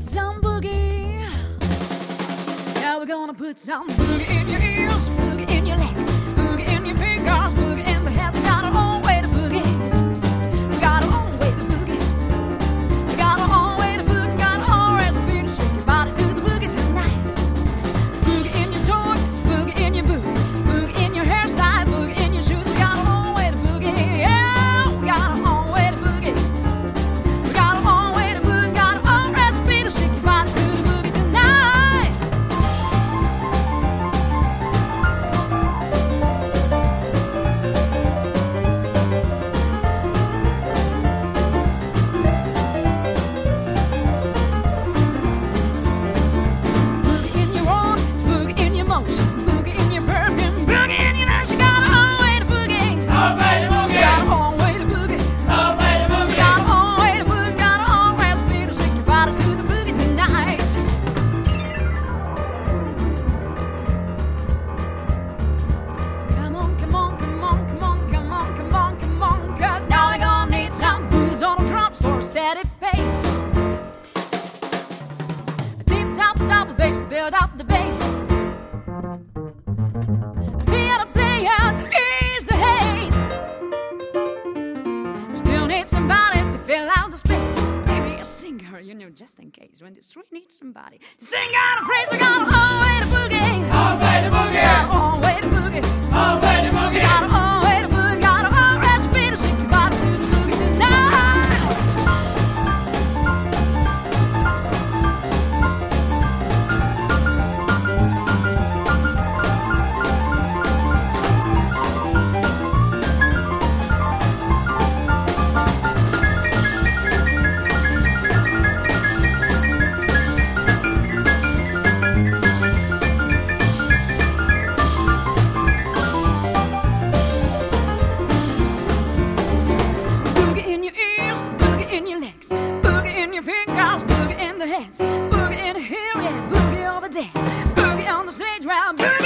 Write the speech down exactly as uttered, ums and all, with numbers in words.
some boogie. Yeah, we're gonna put some boogie in your ears, boogie in your legs, boogie in your fingers, boogie in the hands. We got our own way to boogie. We got our own way to boogie. We got our own way to boogie. Got our own recipe to shake your body to the boogie tonight. Boogie in your talk, boogie in your boots, boogie in your hairstyle, boogie in your shoes. We got our own way to boogie. Yeah, we got our own way to boogie. We got our own way to boogie. Got our own recipe to shake your body to the boogie tonight. Boogie in your walk, boogie in your motion, boogie in your perfume, boogie in your dance. You got our own way to boogie. Our way to We got boogie. our own way to boogie. Our way to We boogie. got our own way to boogie. Got our own recipe to shake your body to the boogie tonight. Come on, come on, come on, come on, come on, come on, come on, 'cause now we're gonna need some booze on the drums for a steady pace. A deep top, double bass to build up the bass. A piano player to ease the haze. We still need somebody to fill out the space. Maybe a singer, you know, just in case when the street needs somebody to sing out a praise. We got our own way to boogie. Our way to We got boogie. our own way to boogie. Our way to We boogie. got our own way to boogie. Got our own recipe to shake your body to the boogie tonight. Boogie in your ears, boogie in your legs, boogie in your fingers, boogie in the hands, boogie in the hair, yeah, boogie over there, boogie on the stage, round, boogie.